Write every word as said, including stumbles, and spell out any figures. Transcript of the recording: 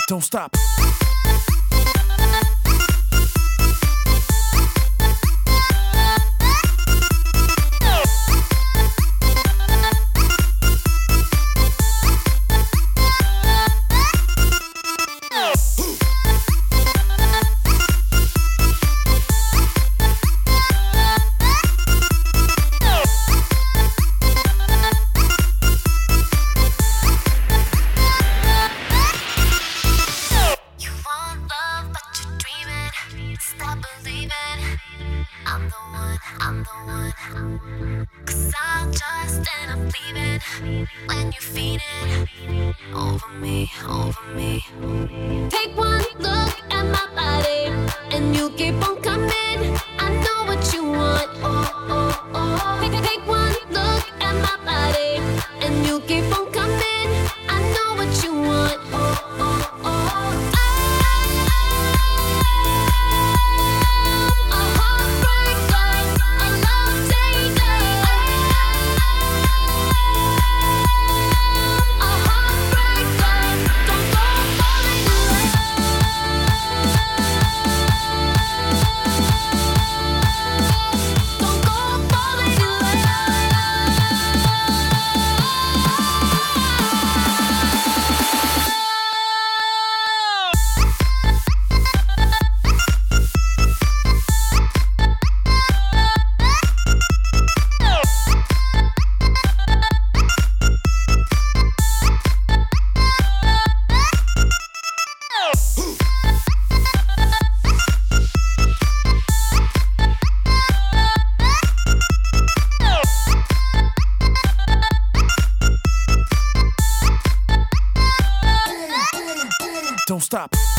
Don't stop. Stop believing I'm the one, I'm the one. Cause I'm just and I'm leaving when you're feeding over me, over me. Take one look at my body and you keep on coming. I know what you want. Oh, oh, oh. Take, take one look at my body and you keep on coming. I know what you want. Oh, oh, oh. Don't stop.